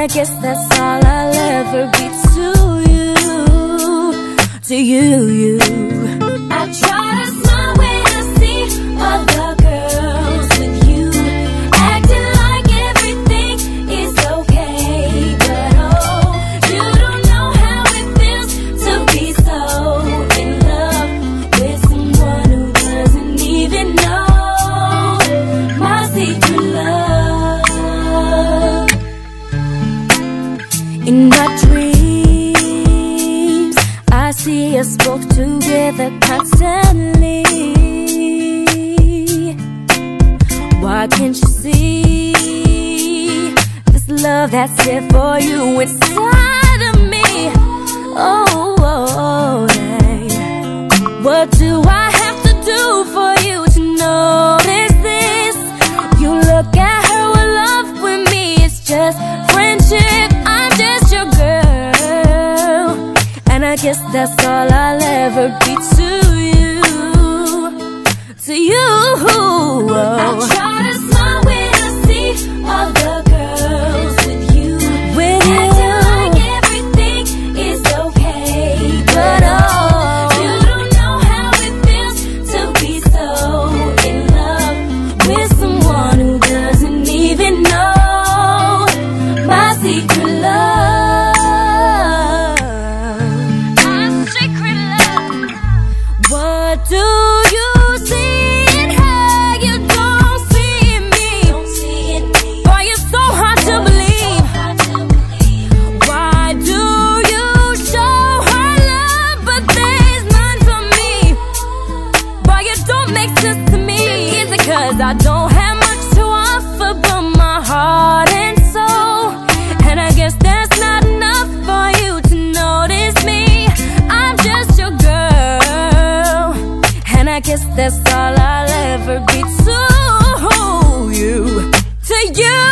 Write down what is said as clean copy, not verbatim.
I guess that's all I'll ever be to you, to you. I try to smile when I see other girls with you, acting like everything is okay, but oh, you don't know how it feels to be so in love with someone who doesn't even know my secret love. In my dreams, I see us both together constantly. Why can't you see this love that's here for you inside of me? Oh, oh, hey. What do I have to do for you to notice this? You look at her with love with me, it's just friendship. I'm just your girl, and I guess that's all I'll ever be to you, to you. I try to smile when I see other girls with you, acting like everything is okay, but oh, you don't know how it feels to be so in love with someone who doesn't even know my secret love. My secret love. What do you see in her you don't see in me? Boy, you're so hard to believe. Why do you show her love but there's none for me? Boy, you don't make sense to me. Is it 'cause I don't have much to offer but my heart and soul? And I guess that's not enough for you to notice me. I'm just your girl, and I guess that's all I'll ever be to you, to you.